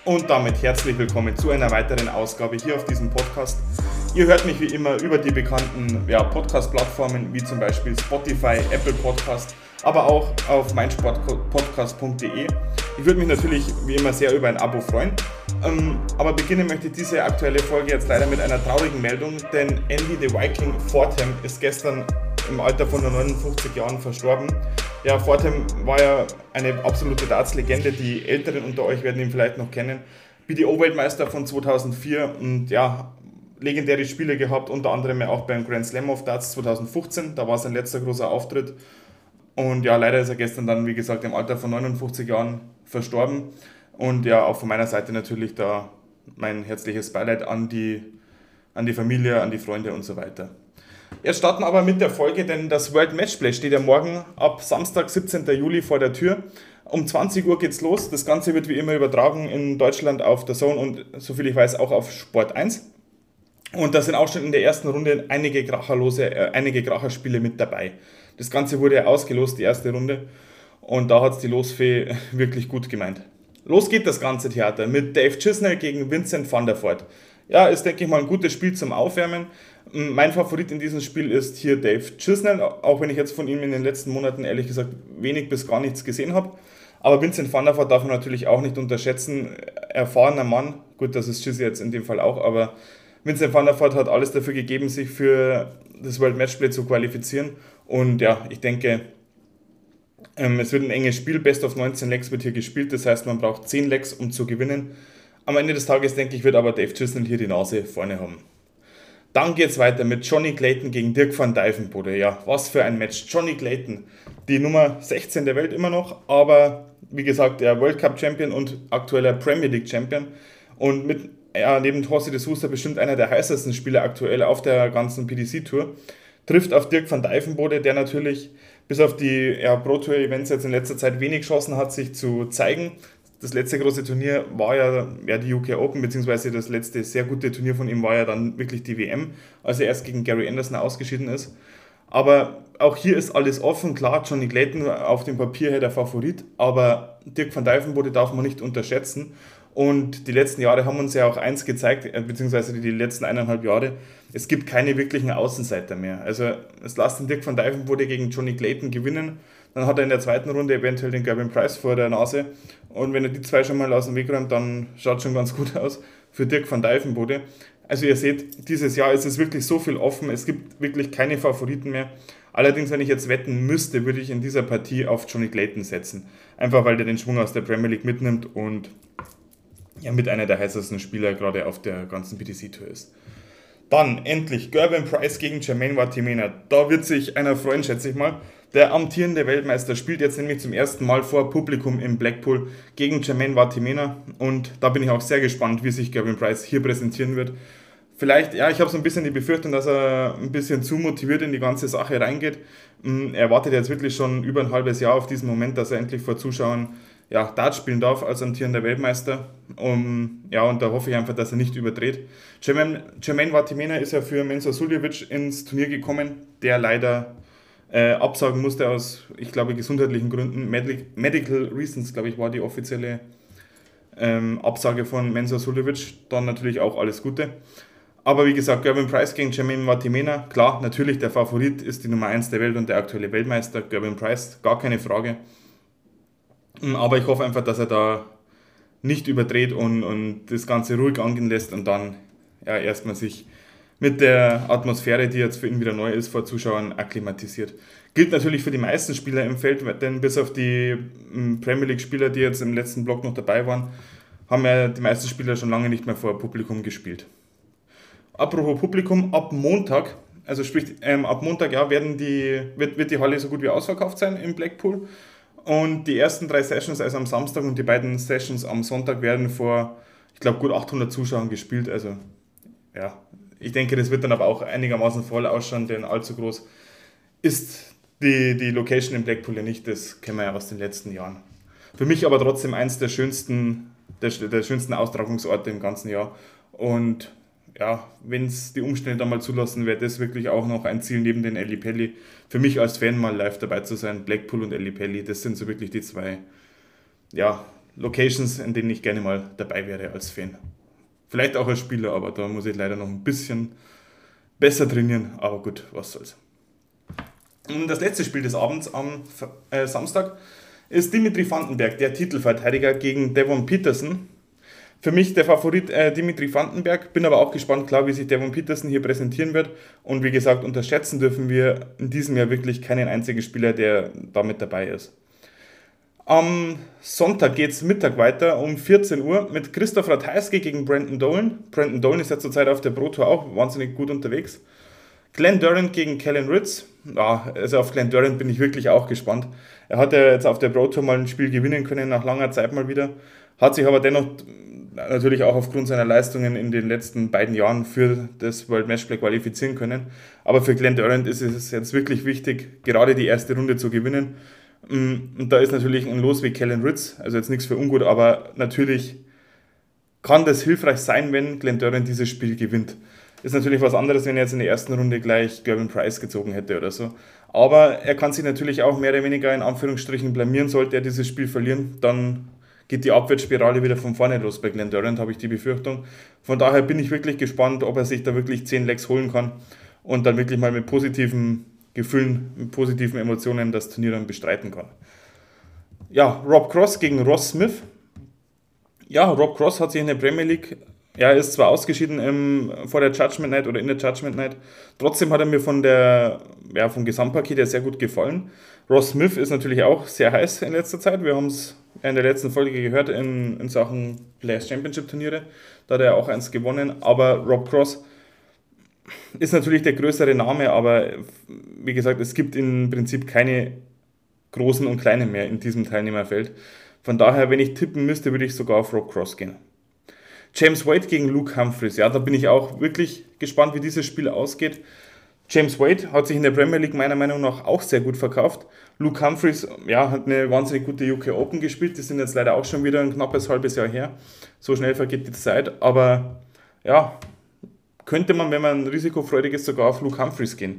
Und damit herzlich willkommen zu einer weiteren Ausgabe hier auf diesem Podcast. Ihr hört mich wie immer über die bekannten Podcast-Plattformen wie zum Beispiel Spotify, Apple Podcast, aber auch auf meinsportpodcast.de. Ich würde mich natürlich wie immer sehr über ein Abo freuen. Aber beginnen möchte ich diese aktuelle Folge jetzt leider mit einer traurigen Meldung, denn Andy the Viking Fordham ist gestern im Alter von nur 59 Jahren verstorben. Ja, Fordham war ja eine absolute Darts-Legende, die Älteren unter euch werden ihn vielleicht noch kennen. BDO-Weltmeister von 2004 und ja, legendäre Spiele gehabt, unter anderem ja auch beim Grand Slam of Darts 2015, da war sein letzter großer Auftritt. Und ja, leider ist er gestern dann, wie gesagt, im Alter von 59 Jahren verstorben. Und ja, auch von meiner Seite natürlich da mein herzliches Beileid an die Familie, an die Freunde und so weiter. Jetzt starten aber mit der Folge, denn das World Matchplay steht ja morgen ab Samstag, 17. Juli vor der Tür. Um 20 Uhr geht's los. Das Ganze wird wie immer übertragen in Deutschland auf der Zone und soviel ich weiß auch auf Sport 1. Und da sind auch schon in der ersten Runde einige Kracherspiele mit dabei. Das Ganze wurde ja ausgelost, die erste Runde. Und da hat's die Losfee wirklich gut gemeint. Los geht das ganze Theater mit Dave Chisnell gegen Vincent van der Voort. Ja, ist, denke ich mal, ein gutes Spiel zum Aufwärmen. Mein Favorit in diesem Spiel ist hier Dave Chisnell, auch wenn ich jetzt von ihm in den letzten Monaten ehrlich gesagt wenig bis gar nichts gesehen habe. Aber Vincent van der Voort darf man natürlich auch nicht unterschätzen. Erfahrener Mann, gut, das ist Chizzy jetzt in dem Fall auch, aber Vincent van der Voort hat alles dafür gegeben, sich für das World Matchplay zu qualifizieren. Und ja, ich denke, es wird ein enges Spiel, Best of 19 Legs wird hier gespielt, das heißt, man braucht 10 Legs, um zu gewinnen. Am Ende des Tages, denke ich, wird aber Dave Chisnell hier die Nase vorne haben. Dann geht es weiter mit Johnny Clayton gegen Dirk van Dijvenbode. Ja, was für ein Match. Johnny Clayton, die Nummer 16 der Welt immer noch, aber wie gesagt, der World Cup Champion und aktueller Premier League Champion. Und neben Thorsten de Sousa bestimmt einer der heißesten Spieler aktuell auf der ganzen PDC-Tour. Trifft auf Dirk van Dijvenbode, der natürlich bis auf die Pro-Tour-Events jetzt in letzter Zeit wenig Chancen hat, sich zu zeigen. Das letzte große Turnier war ja die UK Open, beziehungsweise das letzte sehr gute Turnier von ihm war ja dann wirklich die WM, als er erst gegen Gary Anderson ausgeschieden ist. Aber auch hier ist alles offen. Klar, Johnny Clayton auf dem Papier her der Favorit, aber Dirk van Dijvenbode darf man nicht unterschätzen. Und die letzten Jahre haben uns ja auch eins gezeigt, beziehungsweise die letzten 1,5 Jahre, es gibt keine wirklichen Außenseiter mehr. Also es lasst den Dirk van Dijvenbode gegen Johnny Clayton gewinnen, dann hat er in der zweiten Runde eventuell den Gerben Price vor der Nase. Und wenn er die zwei schon mal aus dem Weg räumt, dann schaut es schon ganz gut aus für Dirk van Dijvenbode. Also ihr seht, dieses Jahr ist es wirklich so viel offen, es gibt wirklich keine Favoriten mehr. Allerdings, wenn ich jetzt wetten müsste, würde ich in dieser Partie auf Johnny Clayton setzen. Einfach weil der den Schwung aus der Premier League mitnimmt und ja, mit einer der heißesten Spieler gerade auf der ganzen PDC-Tour ist. Dann endlich Gerben Price gegen Jermaine Vatimena. Da wird sich einer freuen, schätze ich mal. Der amtierende Weltmeister spielt jetzt nämlich zum ersten Mal vor Publikum in Blackpool gegen Jermaine Vatimena. Und da bin ich auch sehr gespannt, wie sich Gerben Price hier präsentieren wird. Vielleicht, ja, ich habe so ein bisschen die Befürchtung, dass er ein bisschen zu motiviert in die ganze Sache reingeht. Er wartet jetzt wirklich schon über ein halbes Jahr auf diesen Moment, dass er endlich vor Zuschauern Darts spielen darf als amtierender Weltmeister. Und da hoffe ich einfach, dass er nicht überdreht. Jermaine Vatimena ist ja für Mensur Suljovic ins Turnier gekommen, der leider absagen musste aus, ich glaube, gesundheitlichen Gründen. Medical Reasons, glaube ich, war die offizielle Absage von Mensur Suljovic. Dann natürlich auch alles Gute. Aber wie gesagt, Gerben Price gegen Jermaine Vatimena, klar, natürlich der Favorit ist die Nummer 1 der Welt und der aktuelle Weltmeister, Gerben Price, gar keine Frage. Aber ich hoffe einfach, dass er da nicht überdreht und das Ganze ruhig angehen lässt und dann erstmal sich mit der Atmosphäre, die jetzt für ihn wieder neu ist, vor Zuschauern akklimatisiert. Gilt natürlich für die meisten Spieler im Feld, denn bis auf die Premier League Spieler, die jetzt im letzten Block noch dabei waren, haben ja die meisten Spieler schon lange nicht mehr vor Publikum gespielt. Apropos Publikum, ab Montag, also sprich ab Montag wird die Halle so gut wie ausverkauft sein in Blackpool. Und die ersten 3 Sessions, also am Samstag und die beiden Sessions am Sonntag, werden vor, ich glaube, gut 800 Zuschauern gespielt. Also ja, ich denke, das wird dann aber auch einigermaßen voll ausschauen, denn allzu groß ist die Location in Blackpool ja nicht, das kennen wir ja aus den letzten Jahren. Für mich aber trotzdem eins der schönsten Austragungsorte im ganzen Jahr. Und ja, wenn es die Umstände dann mal zulassen, wäre das wirklich auch noch ein Ziel neben den Ellipelli. Für mich als Fan mal live dabei zu sein, Blackpool und Ellipelli, das sind so wirklich die zwei Locations, in denen ich gerne mal dabei wäre als Fan. Vielleicht auch als Spieler, aber da muss ich leider noch ein bisschen besser trainieren. Aber gut, was soll's. Und das letzte Spiel des Abends am Samstag ist Dimitri Vandenberg, der Titelverteidiger gegen Devon Peterson. Für mich der Favorit Dimitri Vandenberg, bin aber auch gespannt, klar, wie sich Devon Peterson hier präsentieren wird. Und wie gesagt, unterschätzen dürfen wir in diesem Jahr wirklich keinen einzigen Spieler, der da mit dabei ist. Am Sonntag geht es Mittag weiter um 14 Uhr mit Christoph Ratajski gegen Brandon Dolan. Brandon Dolan ist ja zurzeit auf der Pro Tour auch wahnsinnig gut unterwegs. Glenn Durrant gegen Kellen Ritz. Ja, also auf Glenn Durrant bin ich wirklich auch gespannt. Er hat ja jetzt auf der Pro Tour mal ein Spiel gewinnen können, nach langer Zeit mal wieder. Hat sich aber dennoch natürlich auch aufgrund seiner Leistungen in den letzten beiden Jahren für das World Matchplay qualifizieren können. Aber für Glenn Durrant ist es jetzt wirklich wichtig, gerade die erste Runde zu gewinnen. Und da ist natürlich ein Los wie Kellen Ritz, also jetzt nichts für ungut, aber natürlich kann das hilfreich sein, wenn Glenn Durrant dieses Spiel gewinnt. Ist natürlich was anderes, wenn er jetzt in der ersten Runde gleich Gervin Price gezogen hätte oder so. Aber er kann sich natürlich auch mehr oder weniger in Anführungsstrichen blamieren, sollte er dieses Spiel verlieren, dann geht die Abwärtsspirale wieder von vorne los bei Glenn Durrant, habe ich die Befürchtung. Von daher bin ich wirklich gespannt, ob er sich da wirklich 10 Legs holen kann und dann wirklich mal mit positiven Gefühlen, mit positiven Emotionen das Turnier dann bestreiten kann. Ja, Rob Cross gegen Ross Smith. Ja, Rob Cross hat sich in der Premier League, er ist zwar ausgeschieden vor der Judgment Night oder in der Judgment Night, trotzdem hat er mir vom Gesamtpaket her sehr gut gefallen. Ross Smith ist natürlich auch sehr heiß in letzter Zeit, wir haben es in der letzten Folge gehört in Sachen Players Championship Turniere, da hat er auch eins gewonnen, aber Rob Cross ist natürlich der größere Name, aber wie gesagt, es gibt im Prinzip keine großen und kleinen mehr in diesem Teilnehmerfeld. Von daher, wenn ich tippen müsste, würde ich sogar auf Rob Cross gehen. James Wade gegen Luke Humphries. Ja, da bin ich auch wirklich gespannt, wie dieses Spiel ausgeht. James Wade hat sich in der Premier League meiner Meinung nach auch sehr gut verkauft. Luke Humphries, ja, hat eine wahnsinnig gute UK Open gespielt. Die sind jetzt leider auch schon wieder ein knappes halbes Jahr her. So schnell vergeht die Zeit. Aber ja, könnte man, wenn man risikofreudig ist, sogar auf Luke Humphries gehen.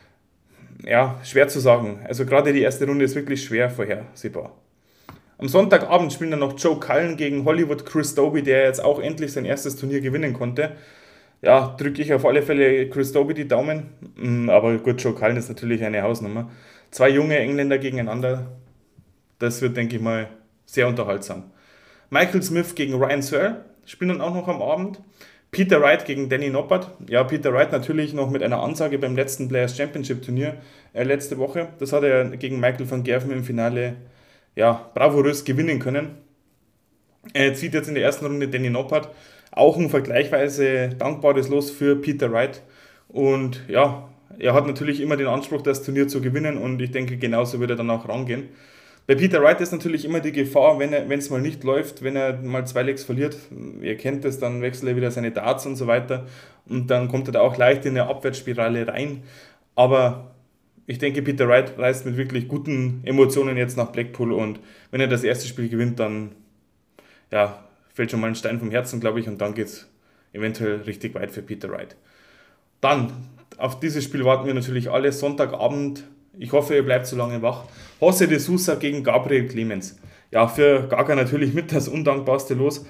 Ja, schwer zu sagen. Also gerade die erste Runde ist wirklich schwer vorhersehbar. Am Sonntagabend spielen dann noch Joe Cullen gegen Hollywood Chris Dobey, der jetzt auch endlich sein erstes Turnier gewinnen konnte. Ja, drücke ich auf alle Fälle Chris Dobey die Daumen. Aber gut, Joe Cullen ist natürlich eine Hausnummer. 2 junge Engländer gegeneinander, das wird, denke ich mal, sehr unterhaltsam. Michael Smith gegen Ryan Searle spielen dann auch noch am Abend. Peter Wright gegen Danny Noppert. Ja, Peter Wright natürlich noch mit einer Ansage beim letzten Players Championship Turnier letzte Woche. Das hat er gegen Michael van Gerven im Finale bravourös gewinnen können. Er zieht jetzt in der ersten Runde Danny Noppert. Auch ein vergleichsweise dankbares Los für Peter Wright. Und ja, er hat natürlich immer den Anspruch, das Turnier zu gewinnen und ich denke, genauso wird er dann auch rangehen. Bei Peter Wright ist natürlich immer die Gefahr, wenn es mal nicht läuft, wenn er mal 2 Legs verliert, ihr kennt es, dann wechselt er wieder seine Darts und so weiter und dann kommt er da auch leicht in eine Abwärtsspirale rein. Aber ich denke, Peter Wright reist mit wirklich guten Emotionen jetzt nach Blackpool und wenn er das erste Spiel gewinnt, dann fällt schon mal ein Stein vom Herzen, glaube ich, und dann geht es eventuell richtig weit für Peter Wright. Dann, auf dieses Spiel warten wir natürlich alle, Sonntagabend. Ich hoffe, ihr bleibt so lange wach. José de Sousa gegen Gabriel Clemens. Ja, für Gaga natürlich mit das undankbarste Los.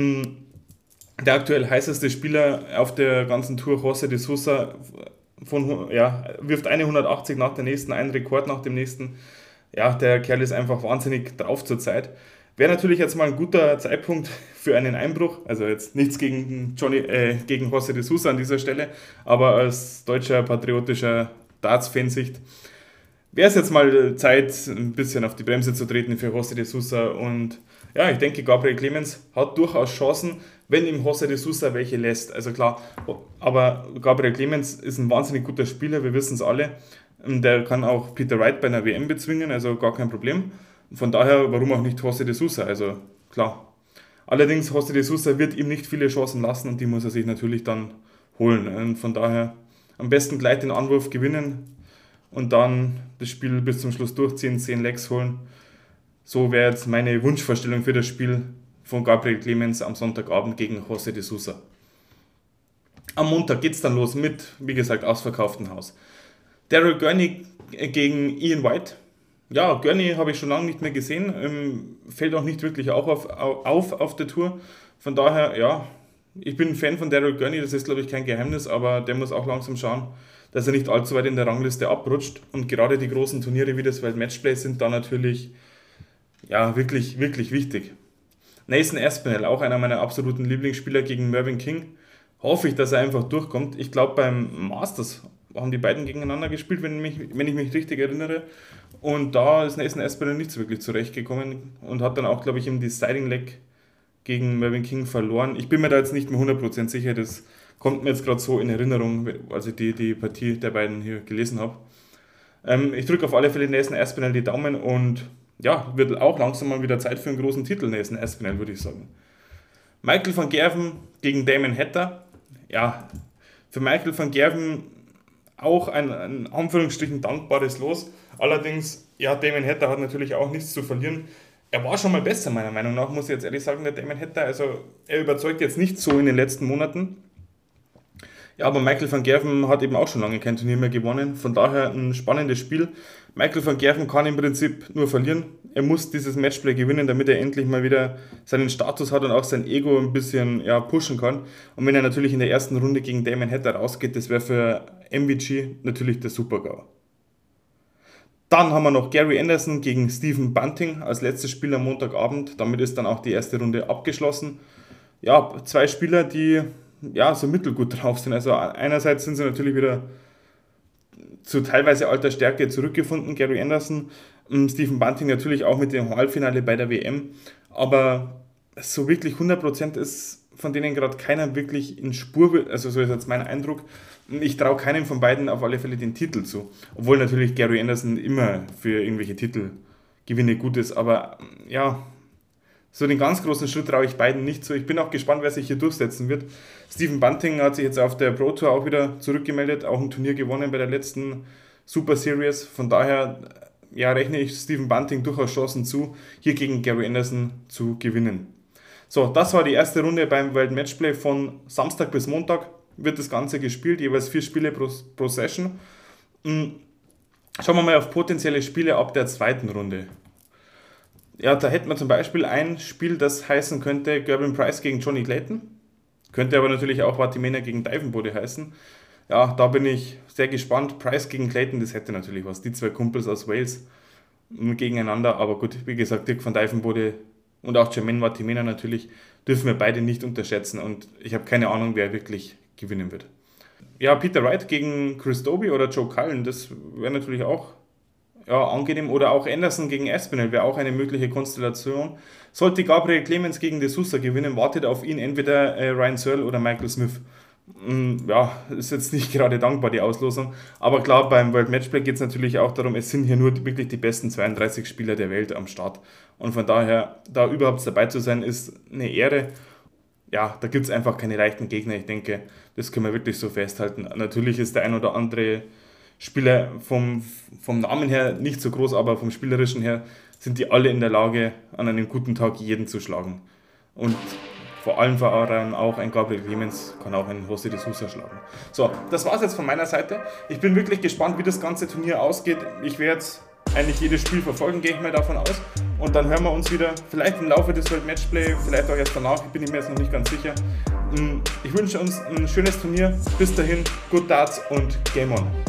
Der aktuell heißeste Spieler auf der ganzen Tour, José de Sousa, wirft eine 180 nach der nächsten, einen Rekord nach dem nächsten. Ja, der Kerl ist einfach wahnsinnig drauf zurzeit. Wäre natürlich jetzt mal ein guter Zeitpunkt für einen Einbruch. Also jetzt nichts gegen José de Sousa an dieser Stelle, aber aus deutscher patriotischer Darts-Fansicht wäre es jetzt mal Zeit, ein bisschen auf die Bremse zu treten für José de Sousa. Und ja, ich denke, Gabriel Clemens hat durchaus Chancen, wenn ihm José de Sousa welche lässt. Also klar, aber Gabriel Clemens ist ein wahnsinnig guter Spieler, wir wissen es alle. Der kann auch Peter Wright bei einer WM bezwingen, also gar kein Problem. Von daher, warum auch nicht José de Sousa? Also klar. Allerdings, José de Sousa wird ihm nicht viele Chancen lassen und die muss er sich natürlich dann holen. Und von daher am besten gleich den Anwurf gewinnen und dann das Spiel bis zum Schluss durchziehen, 10 Legs holen. So wäre jetzt meine Wunschvorstellung für das Spiel von Gabriel Clemens am Sonntagabend gegen José de Sousa. Am Montag geht es dann los mit, wie gesagt, ausverkauftem Haus. Daryl Gurney gegen Ian White. Ja, Gurney habe ich schon lange nicht mehr gesehen, fällt auch nicht wirklich auch auf der Tour. Von daher, ja, ich bin ein Fan von Daryl Gurney, das ist glaube ich kein Geheimnis, aber der muss auch langsam schauen, dass er nicht allzu weit in der Rangliste abrutscht. Und gerade die großen Turniere wie das World Matchplay sind da natürlich ja, wirklich, wirklich wichtig. Nathan Aspinall, auch einer meiner absoluten Lieblingsspieler gegen Mervyn King. Hoffe ich, dass er einfach durchkommt. Ich glaube, beim Masters haben die beiden gegeneinander gespielt, wenn ich mich richtig erinnere. Und da ist Nathan Aspinall nicht so wirklich zurechtgekommen und hat dann auch, glaube ich, im Deciding Leg gegen Mervyn King verloren. Ich bin mir da jetzt nicht mehr 100% sicher, das kommt mir jetzt gerade so in Erinnerung, als ich die Partie der beiden hier gelesen habe. Ich drücke auf alle Fälle Nathan Aspinall die Daumen und ja, wird auch langsam mal wieder Zeit für einen großen Titel, Nathan Aspinall, würde ich sagen. Michael van Gerwen gegen Damon Hatter. Ja, für Michael van Gerwen auch ein Anführungsstrichen dankbares Los. Allerdings, ja, Damon Hatter hat natürlich auch nichts zu verlieren. Er war schon mal besser, meiner Meinung nach, muss ich jetzt ehrlich sagen, der Damon Hatter. Also, er überzeugt jetzt nicht so in den letzten Monaten. Ja, aber Michael van Gerwen hat eben auch schon lange kein Turnier mehr gewonnen. Von daher ein spannendes Spiel. Michael van Gerwen kann im Prinzip nur verlieren. Er muss dieses Matchplay gewinnen, damit er endlich mal wieder seinen Status hat und auch sein Ego ein bisschen pushen kann. Und wenn er natürlich in der ersten Runde gegen Damon Hatter rausgeht, das wäre für MVG natürlich der Super-GAU. Dann haben wir noch Gary Anderson gegen Stephen Bunting als letztes Spiel am Montagabend. Damit ist dann auch die erste Runde abgeschlossen. Ja, zwei Spieler, die ja so mittelgut drauf sind. Also einerseits sind sie natürlich wieder zu teilweise alter Stärke zurückgefunden, Gary Anderson, Stephen Bunting natürlich auch mit dem Halbfinale bei der WM, aber so wirklich 100% ist von denen gerade keiner wirklich in Spur, also so ist jetzt mein Eindruck. Ich traue keinem von beiden auf alle Fälle den Titel zu, obwohl natürlich Gary Anderson immer für irgendwelche Titelgewinne gut ist, aber ja, so den ganz großen Schritt traue ich beiden nicht so. Ich bin auch gespannt, wer sich hier durchsetzen wird. Stephen Bunting hat sich jetzt auf der Pro Tour auch wieder zurückgemeldet, auch ein Turnier gewonnen bei der letzten Super Series. Von daher ja, rechne ich Stephen Bunting durchaus Chancen zu, hier gegen Gary Anderson zu gewinnen. So, das war die erste Runde beim World Matchplay. Von Samstag bis Montag wird das Ganze gespielt, jeweils 4 Spiele pro Session. Schauen wir mal auf potenzielle Spiele ab der zweiten Runde. Ja, da hätten wir zum Beispiel ein Spiel, das heißen könnte Gerben Price gegen Johnny Clayton. Könnte aber natürlich auch Vatimena gegen Dijvenbode heißen. Ja, da bin ich sehr gespannt. Price gegen Clayton, das hätte natürlich was. Die zwei Kumpels aus Wales gegeneinander. Aber gut, wie gesagt, Dirk van Dijvenbode und auch Jermaine Vatimena natürlich dürfen wir beide nicht unterschätzen. Und ich habe keine Ahnung, wer wirklich gewinnen wird. Ja, Peter Wright gegen Chris Dobey oder Joe Cullen, das wäre natürlich auch angenehm. Oder auch Anderson gegen Aspinall wäre auch eine mögliche Konstellation. Sollte Gabriel Clemens gegen De Sousa gewinnen, wartet auf ihn entweder Ryan Searle oder Michael Smith. Ja, ist jetzt nicht gerade dankbar, die Auslosung. Aber klar, beim World Matchplay geht es natürlich auch darum, es sind hier nur wirklich die besten 32 Spieler der Welt am Start. Und von daher, da überhaupt dabei zu sein, ist eine Ehre. Ja, da gibt es einfach keine leichten Gegner. Ich denke, das können wir wirklich so festhalten. Natürlich ist der ein oder andere Spieler vom Namen her nicht so groß, aber vom Spielerischen her sind die alle in der Lage, an einem guten Tag jeden zu schlagen. Und vor allem auch ein Gabriel Clemens kann auch einen José de Sousa schlagen. So, das war's jetzt von meiner Seite. Ich bin wirklich gespannt, wie das ganze Turnier ausgeht. Ich werde jetzt eigentlich jedes Spiel verfolgen, gehe ich mal davon aus. Und dann hören wir uns wieder, vielleicht im Laufe des World Matchplay, vielleicht auch erst danach, bin ich mir jetzt noch nicht ganz sicher. Ich wünsche uns ein schönes Turnier. Bis dahin, good darts und game on!